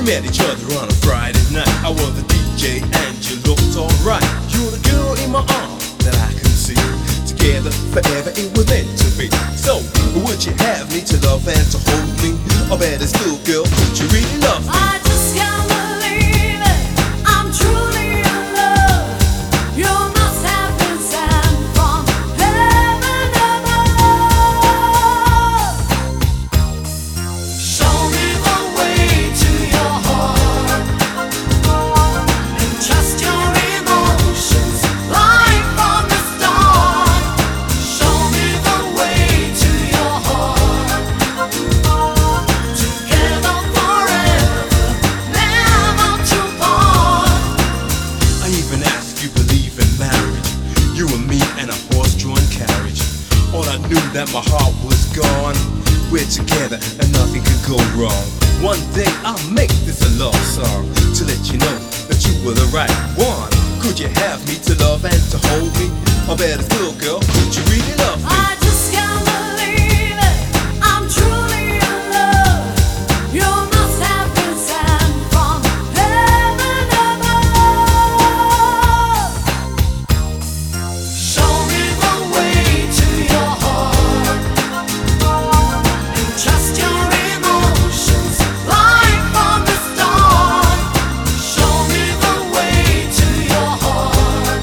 met each other on a Friday night. I was the DJ and you looked alright. You're the girl in my arms that I can see. Together forever it was meant to be. So would you have me to love and to hold me? I bet it's cool, girl, would you really love me? I just can't believe it, I'm truly in love. You must have been sent from heaven above. Show me the way to your heart, and trust your emotions right from the start. Show me the way to your heart, together forever, never to part. I even asked you believe in marriage, you and me and a horse-drawn carriage. All I knew that my heart was gone. We're together and nothing could go wrong. One day I'll make this a love song to let you know that you were the right one. Could you have me to love and to hold me? I bet it's cool, girl, could you really love me? I just can't believe it, I'm truly in love. You must have been sent from heaven above. Show me the way to your heart, and trust your emotions right from the start. Show me the way to your heart,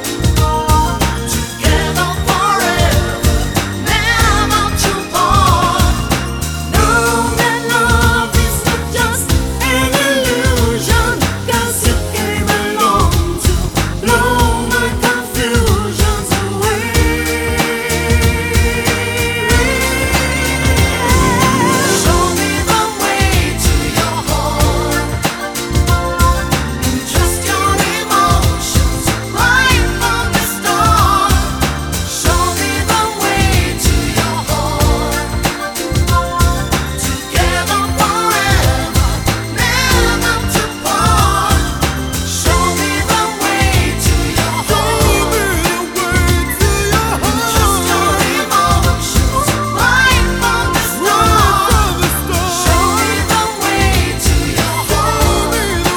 together forever, never to part. Know that love is not just an illusion, 'cause you came along to blow my confusions away. Show me the way to your heart, and trust your emotions right from the start. Show me the way to your heart, together forever, never to part. Show me the way to your heart, and trust your emotions right from the start. Show me the way to your heart,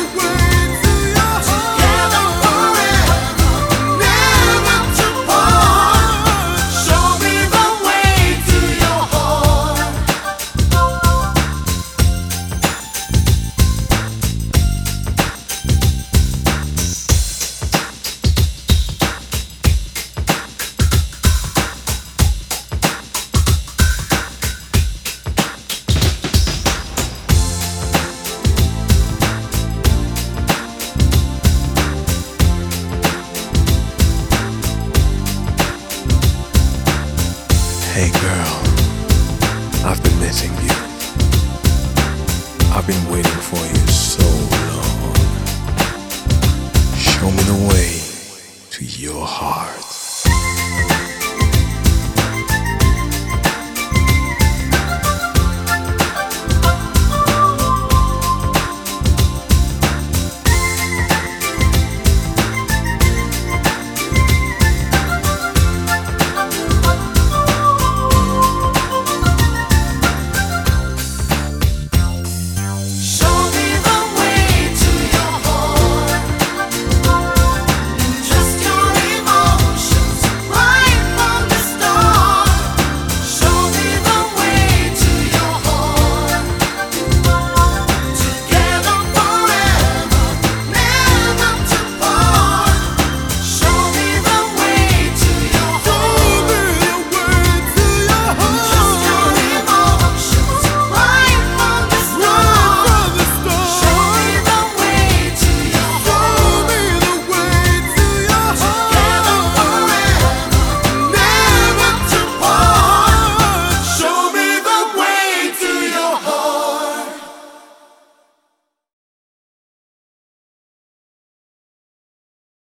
together forever, never to part. Show me the way to your heart. Hey girl, I've been missing you. I've been waiting for you so long. Show me the way to your heart.